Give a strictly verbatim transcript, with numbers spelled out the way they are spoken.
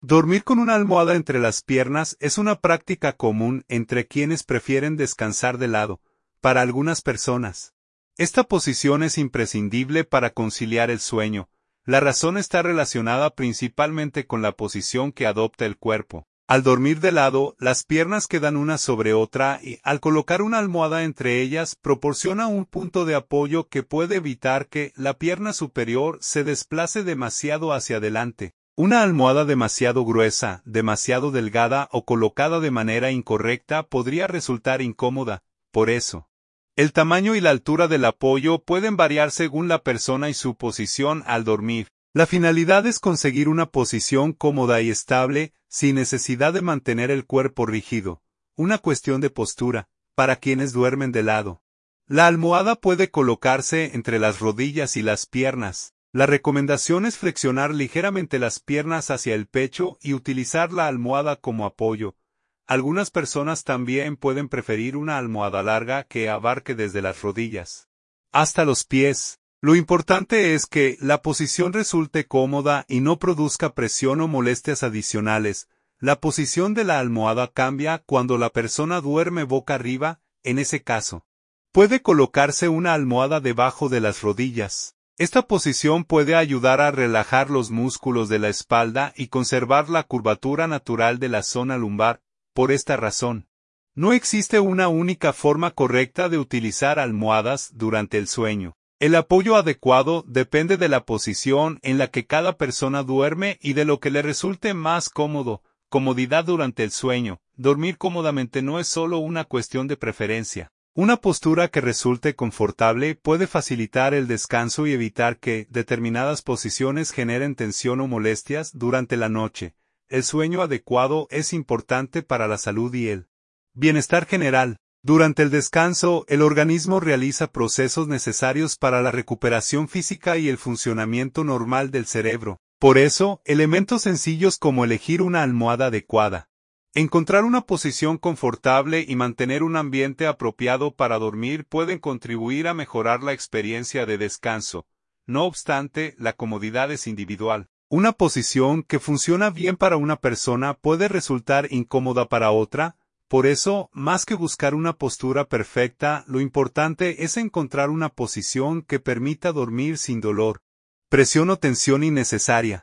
Dormir con una almohada entre las piernas es una práctica común entre quienes prefieren descansar de lado. Para algunas personas, esta posición es imprescindible para conciliar el sueño. La razón está relacionada principalmente con la posición que adopta el cuerpo. Al dormir de lado, las piernas quedan una sobre otra y, al colocar una almohada entre ellas, proporciona un punto de apoyo que puede evitar que la pierna superior se desplace demasiado hacia adelante. Una almohada demasiado gruesa, demasiado delgada o colocada de manera incorrecta podría resultar incómoda. Por eso, el tamaño y la altura del apoyo pueden variar según la persona y su posición al dormir. La finalidad es conseguir una posición cómoda y estable, sin necesidad de mantener el cuerpo rígido. Una cuestión de postura, para quienes duermen de lado. La almohada puede colocarse entre las rodillas y las piernas. La recomendación es flexionar ligeramente las piernas hacia el pecho y utilizar la almohada como apoyo. Algunas personas también pueden preferir una almohada larga que abarque desde las rodillas hasta los pies. Lo importante es que la posición resulte cómoda y no produzca presión o molestias adicionales. La posición de la almohada cambia cuando la persona duerme boca arriba. En ese caso, puede colocarse una almohada debajo de las rodillas. Esta posición puede ayudar a relajar los músculos de la espalda y conservar la curvatura natural de la zona lumbar. Por esta razón, no existe una única forma correcta de utilizar almohadas durante el sueño. El apoyo adecuado depende de la posición en la que cada persona duerme y de lo que le resulte más cómodo. Comodidad durante el sueño. Dormir cómodamente no es solo una cuestión de preferencia. Una postura que resulte confortable puede facilitar el descanso y evitar que determinadas posiciones generen tensión o molestias durante la noche. El sueño adecuado es importante para la salud y el bienestar general. Durante el descanso, el organismo realiza procesos necesarios para la recuperación física y el funcionamiento normal del cerebro. Por eso, elementos sencillos como elegir una almohada adecuada, encontrar una posición confortable y mantener un ambiente apropiado para dormir pueden contribuir a mejorar la experiencia de descanso. No obstante, la comodidad es individual. Una posición que funciona bien para una persona puede resultar incómoda para otra. Por eso, más que buscar una postura perfecta, lo importante es encontrar una posición que permita dormir sin dolor, presión o tensión innecesaria.